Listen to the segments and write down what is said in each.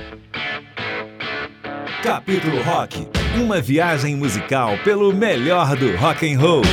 Capítulo Rock, uma viagem musical pelo melhor do rock and roll.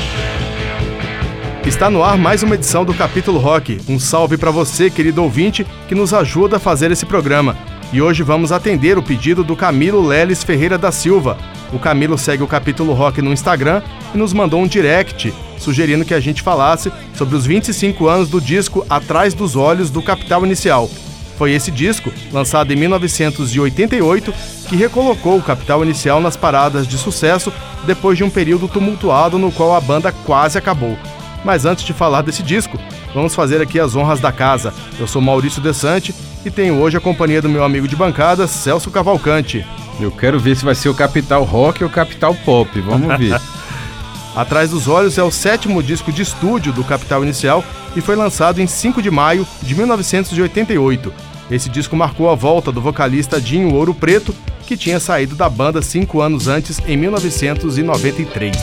Está no ar mais uma edição do Capítulo Rock. Um salve para você, querido ouvinte, que nos ajuda a fazer esse programa. E hoje vamos atender o pedido do Camilo Leles Ferreira da Silva. O Camilo segue o Capítulo Rock no Instagram e nos mandou um direct sugerindo que a gente falasse sobre os 25 anos do disco Atrás dos Olhos do Capital Inicial. Foi esse disco, lançado em 1988, que recolocou o Capital Inicial nas paradas de sucesso depois de um período tumultuado no qual a banda quase acabou. Mas antes de falar desse disco, vamos fazer aqui as honras da casa. Eu sou Maurício Desante e tenho hoje a companhia do meu amigo de bancada, Celso Cavalcante. Eu quero ver se vai ser o Capital Rock ou o Capital Pop, vamos ver. Atrás dos Olhos é o 7º disco de estúdio do Capital Inicial e foi lançado em 5 de maio de 1988. Esse disco marcou a volta do vocalista Dinho Ouro Preto, que tinha saído da banda 5 anos antes, em 1993.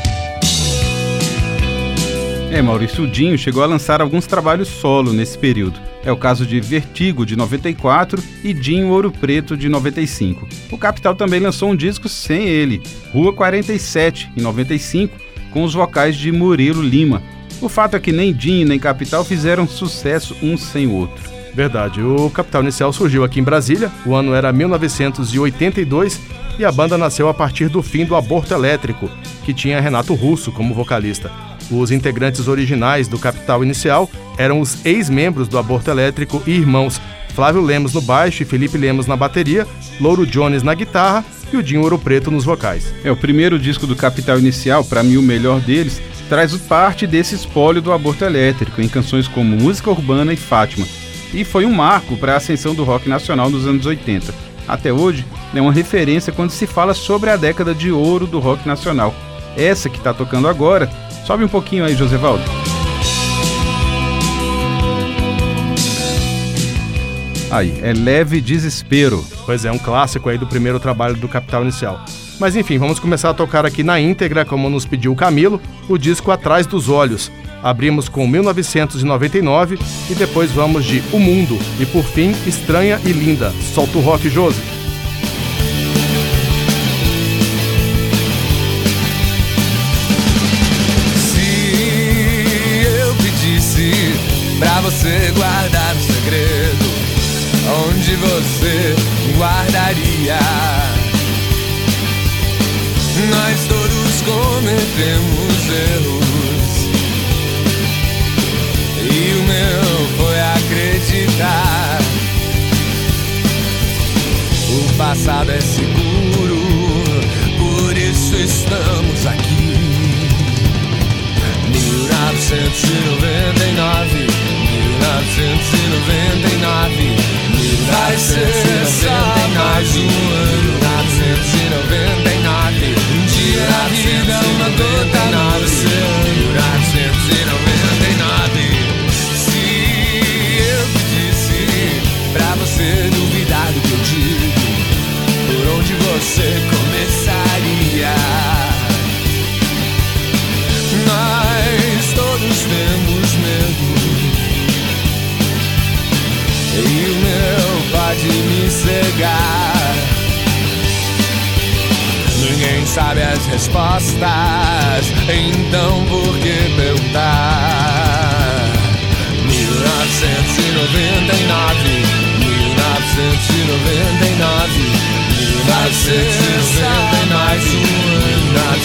Maurício, o Dinho chegou a lançar alguns trabalhos solo nesse período. É o caso de Vertigo, de 94, e Dinho Ouro Preto, de 95. O Capital também lançou um disco sem ele, Rua 47, em 95, com os vocais de Murilo Lima. O fato é que nem Dinho nem Capital fizeram sucesso um sem o outro. Verdade, o Capital Inicial surgiu aqui em Brasília, o ano era 1982, e a banda nasceu a partir do fim do Aborto Elétrico, que tinha Renato Russo como vocalista. Os integrantes originais do Capital Inicial eram os ex-membros do Aborto Elétrico e irmãos Flávio Lemos no baixo e Felipe Lemos na bateria, Louro Jones na guitarra e o Dinho Ouro Preto nos vocais. O primeiro disco do Capital Inicial, para mim o melhor deles, traz parte desse espólio do Aborto Elétrico, em canções como Música Urbana e Fátima. E foi um marco para a ascensão do rock nacional nos anos 80. Até hoje, é uma referência quando se fala sobre a década de ouro do rock nacional. Essa que está tocando agora, sobe um pouquinho aí, Josevaldo. Aí, é Leve Desespero. Pois é, um clássico aí do primeiro trabalho do Capital Inicial. Mas enfim, vamos começar a tocar aqui na íntegra, como nos pediu o Camilo, o disco Atrás dos Olhos. Abrimos com 1999 e depois vamos de O Mundo e por fim Estranha e Linda. Solta o rock, Josi. Se eu pedisse pra você guardar um segredo, onde você guardaria? Nós todos cometemos erros e o meu foi acreditar. O passado é seguro, por isso estamos aqui. 1999, 1999, vai ser só mais um ano. 1999, um dia na vida, uma gota no oceano. 1999. Pra você duvidar do que eu digo, por onde você começaria? Nós todos temos medo, e o meu pode me cegar. Ninguém sabe as respostas, então por que perguntar? 1999, 1999, vai ser só mais um ano.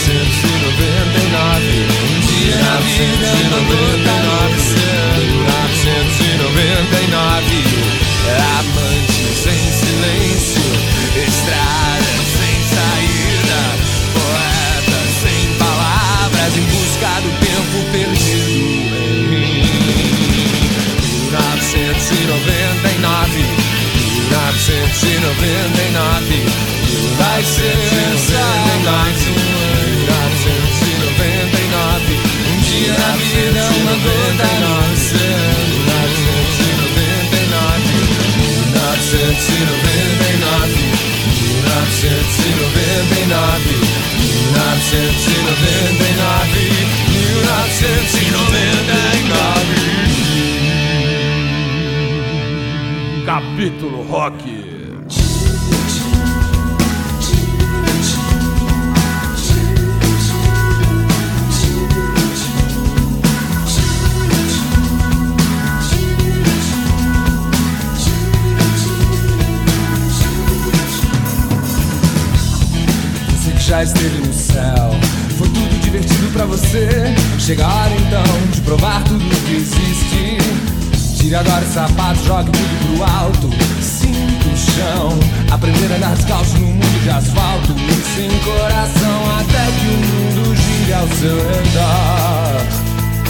1999, um dia na vida, uma gota no oceano. 1999, amantes em silêncio, estradas sem saída, poetas sem palavras em busca do tempo perdido. 1999, 1999, vai ser só mais um ano. 1999, um dia na vida, uma gota no oceano. 1999, 1999, 1999, 1999, 1999. Capítulo Rock. já esteve no céu. Foi tudo divertido pra você. Chega a hora então de provar tudo que existe. Tire agora o sapato, jogue tudo pro alto. Sinta o chão, aprender a andar descalço no mundo de asfalto. E sem coração até que o mundo gire ao seu redor.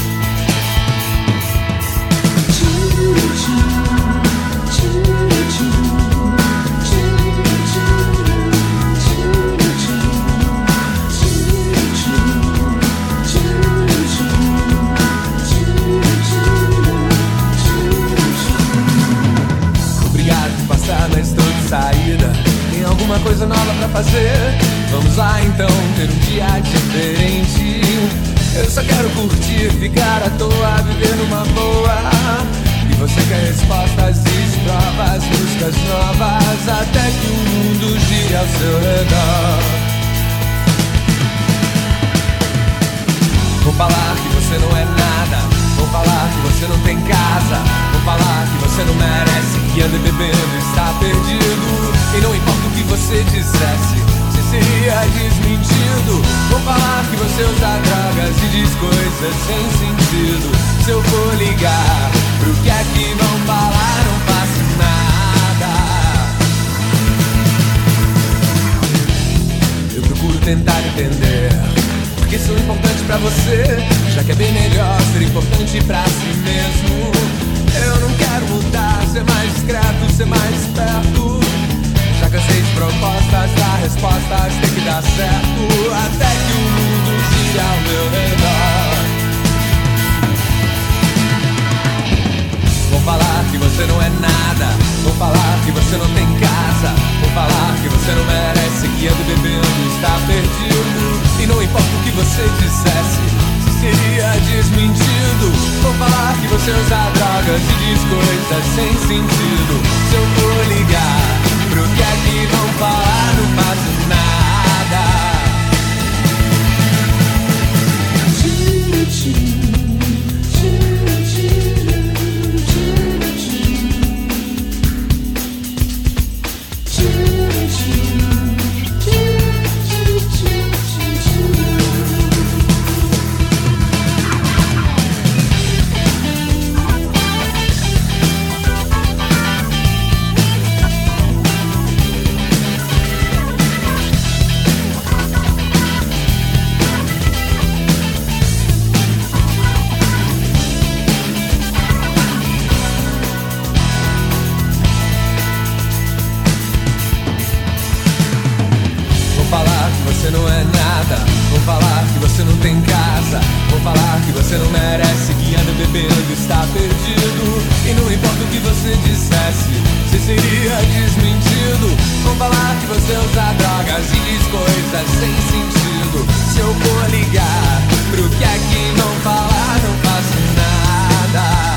Mas estou de saída, tem alguma coisa nova pra fazer? Vamos lá então, ter um dia diferente. Eu só quero curtir, ficar à toa, viver numa boa. E você quer respostas e provas, músicas novas, até que o mundo gire ao seu redor. Vou falar que você não é nada, vou falar que você não tem casa, vou falar que você não merece, que anda bebendo está perdido. E não importa o que você dissesse, você seria desmentido. Vou falar que você usa drogas e diz coisas sem sentido. Se eu for ligar pro que é que vão falar, não faço nada. Eu procuro tentar entender porque sou importante pra você, já que é bem melhor ser importante pra si mesmo. Eu não quero mudar, ser mais discreto, ser mais esperto. Já cansei de propostas, dar respostas, tem que dar certo, até que o mundo gire ao meu redor. Vou falar que você não é nada, vou falar que você não tem casa, vou falar que você não merece, que anda bebendo está perdido. E não importa o que você dissesse, se seria desmentido. Vou falar que você usa drogas e diz coisas sem sentido. Se eu for ligar pro que é que vão falar, não faço nada. Você não é nada, vou falar que você não tem casa, vou falar que você não merece, que anda bebendo está perdido. E não importa o que você dissesse, você seria desmentido. Vou falar que você usa drogas e diz coisas sem sentido. Se eu for ligar pro que é que não falar, não faço nada.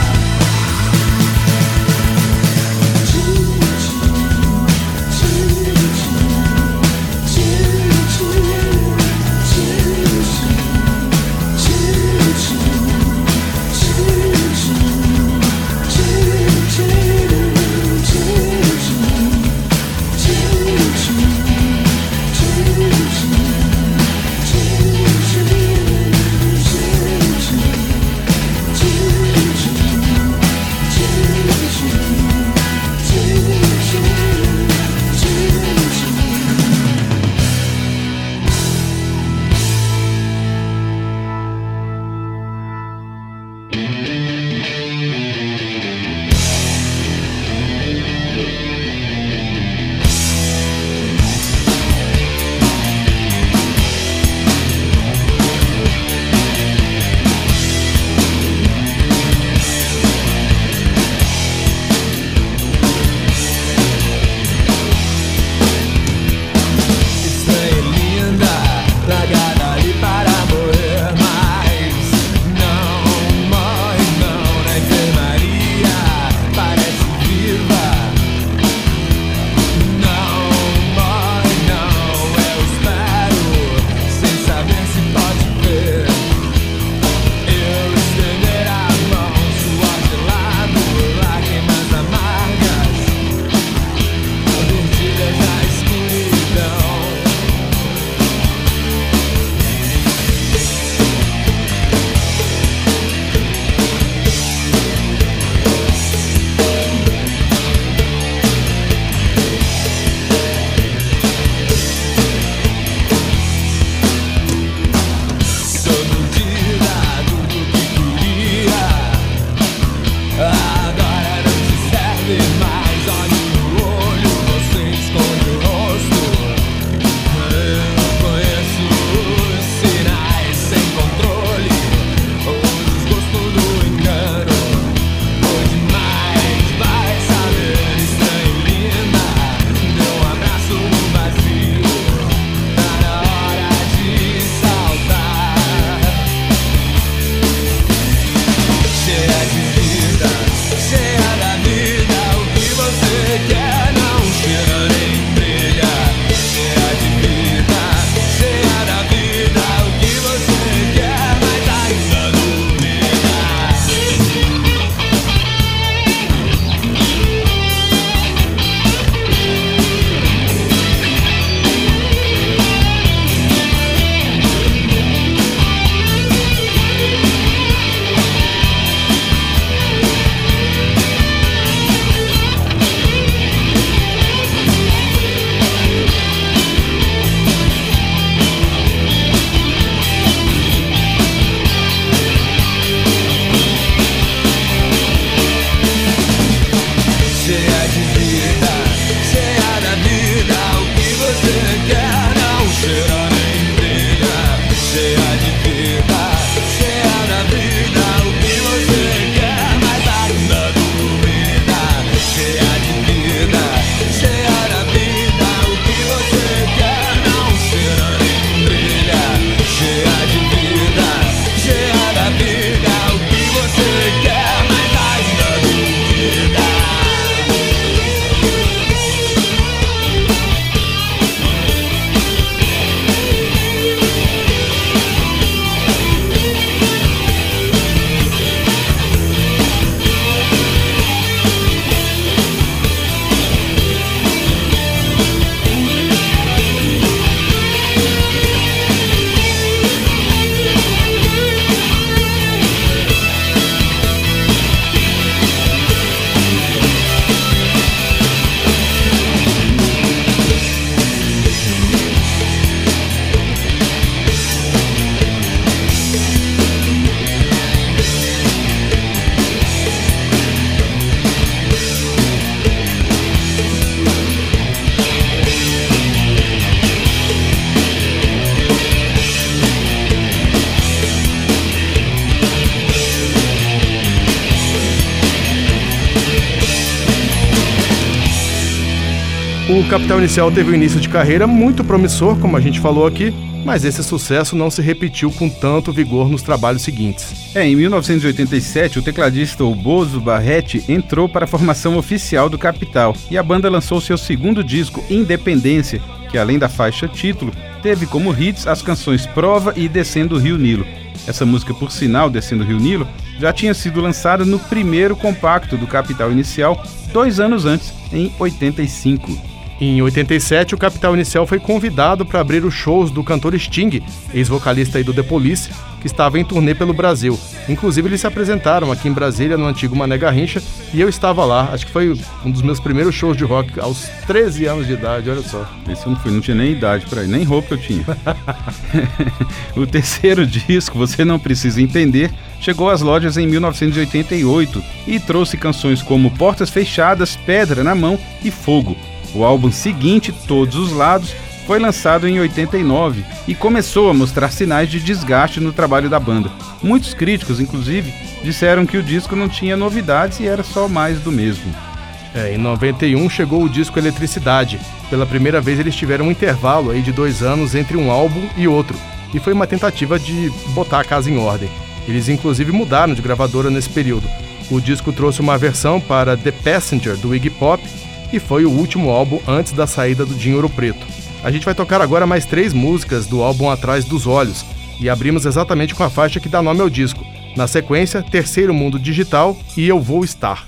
O Capital Inicial teve um início de carreira muito promissor, como a gente falou aqui, mas esse sucesso não se repetiu com tanto vigor nos trabalhos seguintes. Em 1987, o tecladista Bozo Barrete entrou para a formação oficial do Capital e a banda lançou seu segundo disco, Independência, que além da faixa título, teve como hits as canções Prova e Descendo o Rio Nilo. Essa música, por sinal, Descendo o Rio Nilo, já tinha sido lançada no primeiro compacto do Capital Inicial, 2 anos antes, em 85. Em 87, o Capital Inicial foi convidado para abrir os shows do cantor Sting, ex-vocalista aí do The Police, que estava em turnê pelo Brasil. Inclusive, eles se apresentaram aqui em Brasília, no antigo Mané Garrincha, e eu estava lá. Acho que foi um dos meus primeiros shows de rock, aos 13 anos de idade, olha só. Esse não tinha nem idade para ir, nem roupa eu tinha. O terceiro disco, Você Não Precisa Entender, chegou às lojas em 1988 e trouxe canções como Portas Fechadas, Pedra na Mão e Fogo. O álbum seguinte, Todos os Lados, foi lançado em 89 e começou a mostrar sinais de desgaste no trabalho da banda. Muitos críticos, inclusive, disseram que o disco não tinha novidades e era só mais do mesmo. Em 91 chegou o disco Eletricidade. Pela primeira vez eles tiveram um intervalo aí de 2 anos entre um álbum e outro, e foi uma tentativa de botar a casa em ordem. Eles inclusive mudaram de gravadora nesse período. O disco trouxe uma versão para The Passenger, do Iggy Pop, e foi o último álbum antes da saída do Dinho Ouro Preto. A gente vai tocar agora mais 3 músicas do álbum Atrás dos Olhos, e abrimos exatamente com a faixa que dá nome ao disco. Na sequência, Terceiro Mundo Digital e Eu Vou Estar.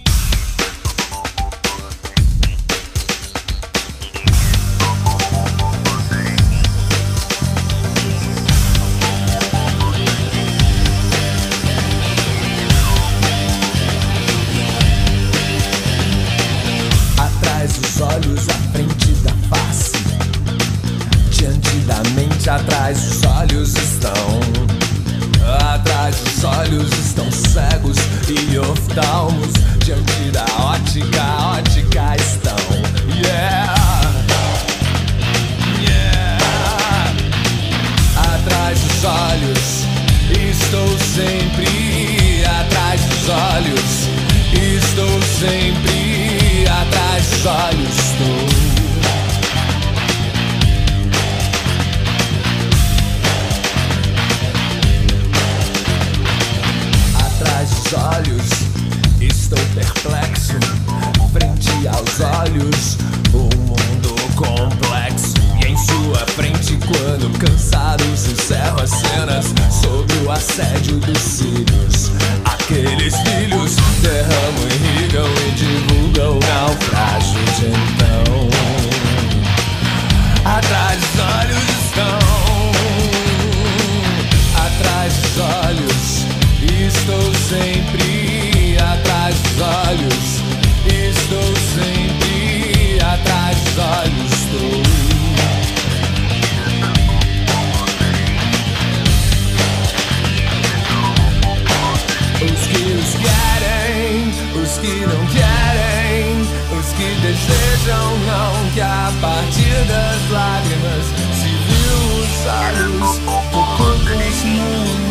Atrás os olhos estão, atrás os olhos estão cegos e oftalmos. Diante da ótica estão. Yeah, yeah. Atrás dos olhos estou sempre, atrás dos olhos estou sempre, atrás dos olhos estou. Olhos, estou perplexo, frente aos olhos, um mundo complexo. E em sua frente, quando cansados, encerro as cenas sob o assédio dos cílios. Aqueles filhos derramam, irrigam e divulgam naufrágio de então. Atrás dos olhos estão, atrás dos olhos estou sempre, atrás dos olhos estou sempre, atrás dos olhos estou. Os querem, os que não querem, os que desejam não, que a partir das lágrimas se viu os olhos do corpo não.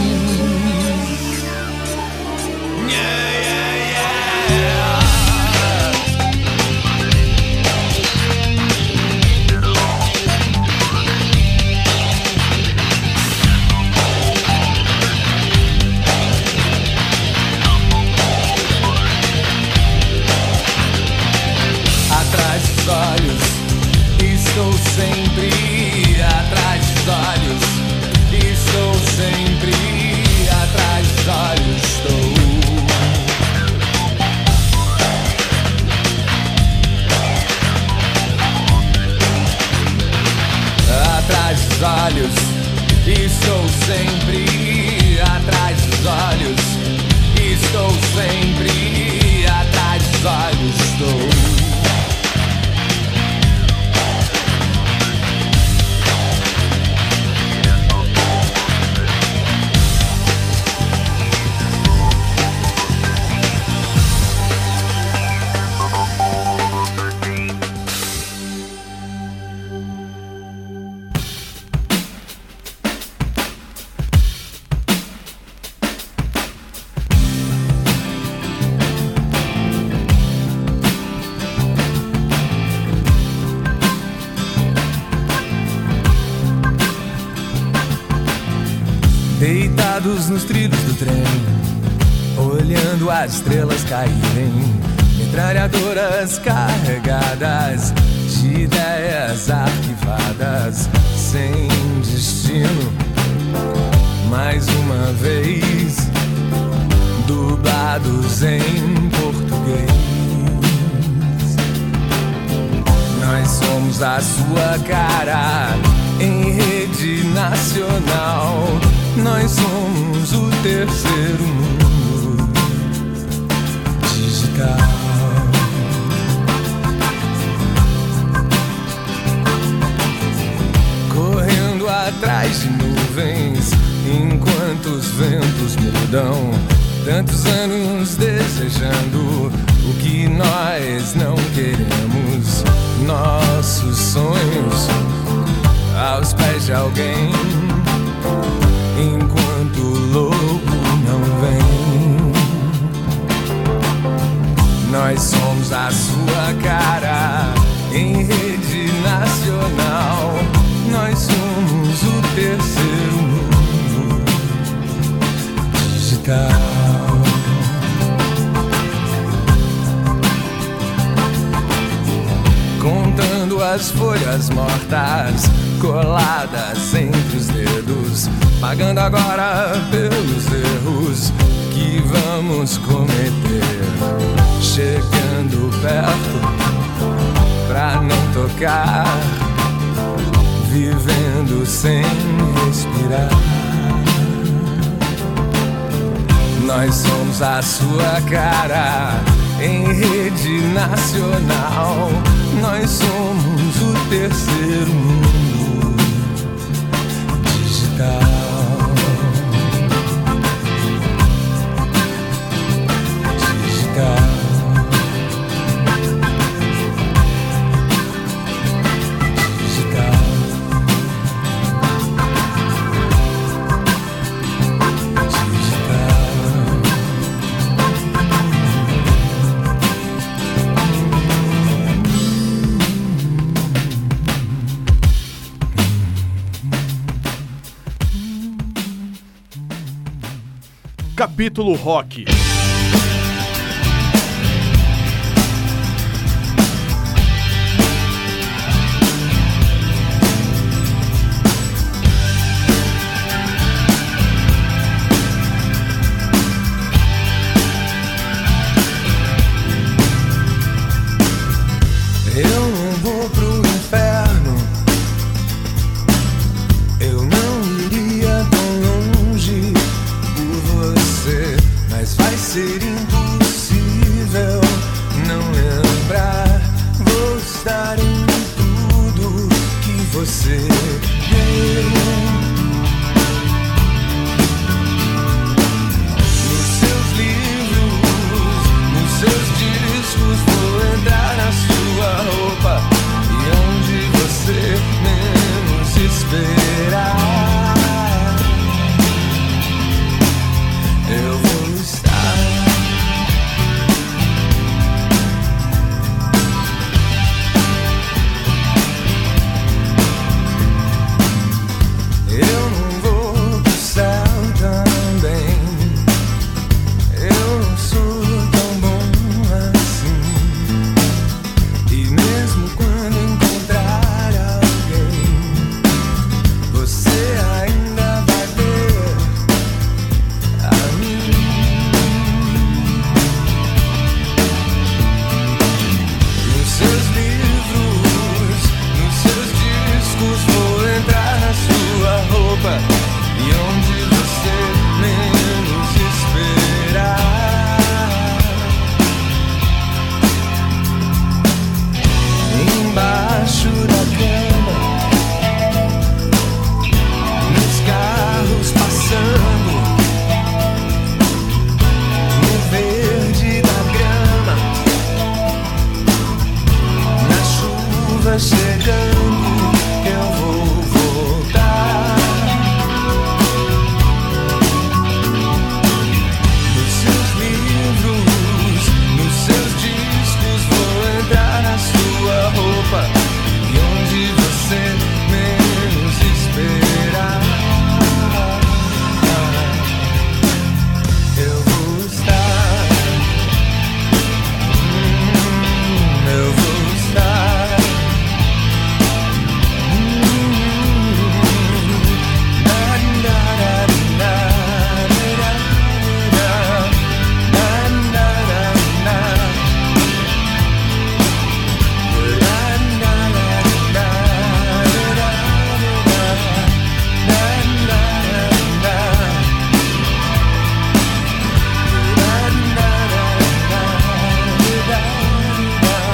Atrás dos olhos estou sempre, atrás dos olhos estou sempre, atrás dos olhos estou. Atrás dos olhos estou sempre, atrás dos olhos estou sempre, atrás dos olhos estou. deitados nos trilhos do trem, olhando as estrelas caírem, metralhadoras carregadas de ideias arquivadas, sem destino. Mais uma vez, dublados em português. Nós somos a sua cara em rede nacional. Nós somos o terceiro mundo digital. Correndo atrás de nuvens, enquanto os ventos mudam. Tantos anos desejando o que nós não queremos. Nossos sonhos aos pés de alguém, enquanto o louco não vem. Nós somos a sua cara em rede nacional. Nós somos o terceiro mundo digital. Contando as folhas mortas coladas entre os dedos, pagando agora pelos erros que vamos cometer. Chegando perto pra não tocar, vivendo sem respirar. Nós somos a sua cara em rede nacional. Nós somos o terceiro mundo digital. Digital. Capítulo Rock. Eu não vou pro inferno, eu não iria tão longe por você, mas vai ser impossível não lembrar. Vou estar em tudo que você deu. Nos seus livros, nos seus discos, vou entrar na sua roupa e onde você menos esperar, eu vou estar. Eu não vou pro céu também, eu não sou tão bom assim. E mesmo quando encontrar alguém, você ainda vai ver a mim. Nos seus livros, nos seus discos, vou entrar na sua roupa e onde você menos esperar. Embaixo da cama, nos carros passando, no verde da grama, na chuva chegando, eu vou voltar. Nos seus livros, nos seus discos, vou entrar na sua roupa e onde você menos esperar.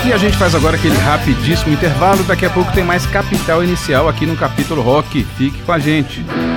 E a gente faz agora aquele rapidíssimo intervalo. Daqui a pouco tem mais Capital Inicial aqui no Capítulo Rock. Fique com a gente.